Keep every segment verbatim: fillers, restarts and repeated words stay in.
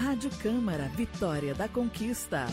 Rádio Câmara, Vitória da Conquista.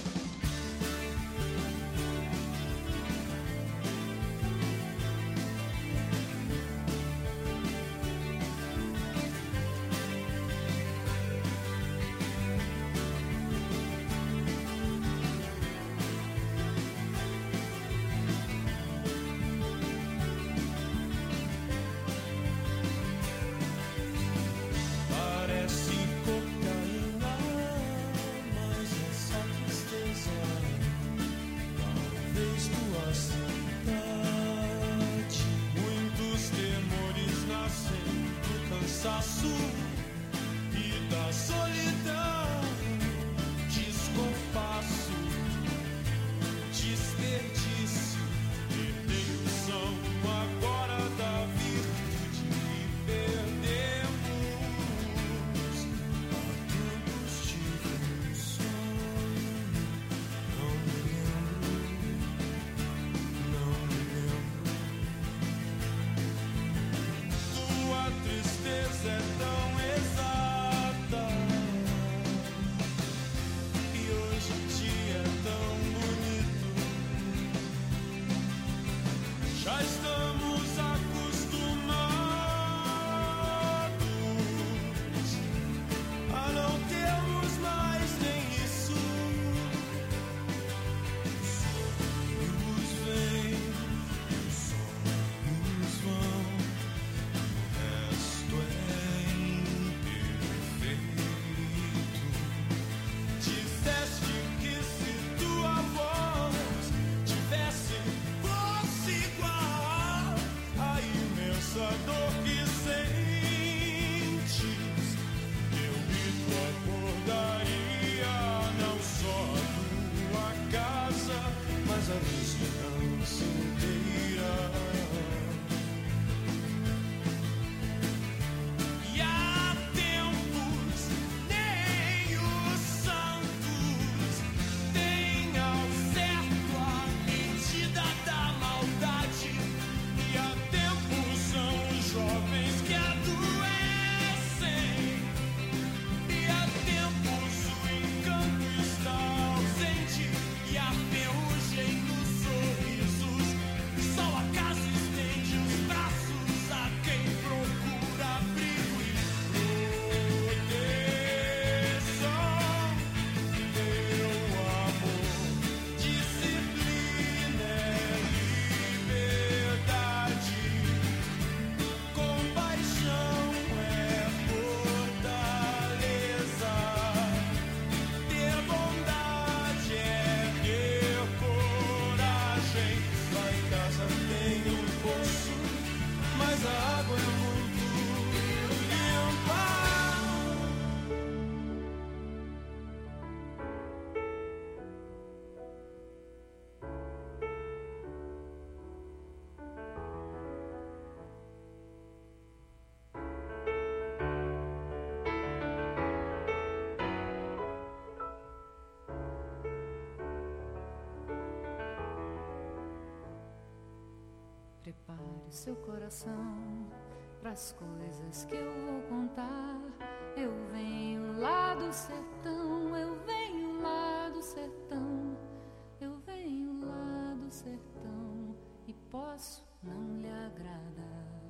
Prepare seu coração pras coisas que eu vou contar. Eu venho lá do sertão, eu venho lá do sertão, eu venho lá do sertão e posso não lhe agradar.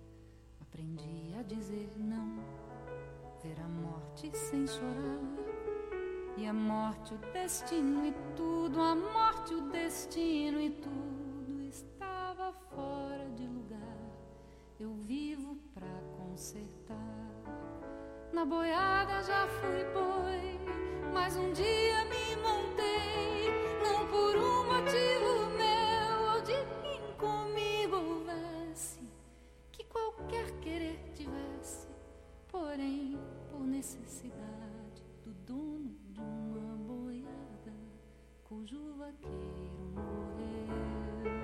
Aprendi a dizer não, ver a morte sem chorar. E a morte, o destino e tudo, a morte, o destino e tudo estava fora de lugar. Eu vivo pra consertar. Na boiada já fui boi, mas um dia me montei, não por um motivo meu ou de quem comigo houvesse, que qualquer querer tivesse, porém por necessidade do dono de uma boiada cujo vaqueiro morreu.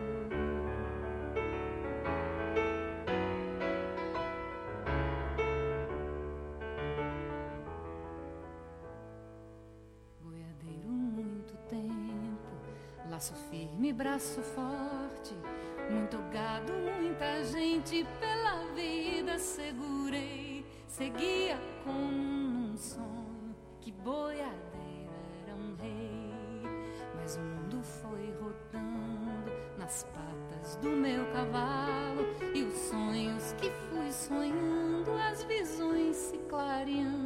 Boiadeiro muito tempo, laço firme, braço forte, muito gado, muita gente, pela vida segurei, seguia como num sonho que boiadeiro era um rei. Mas o mundo foi rodando nas patas do meu cavalo, e os sonhos que fui sonhando, as visões se clareando.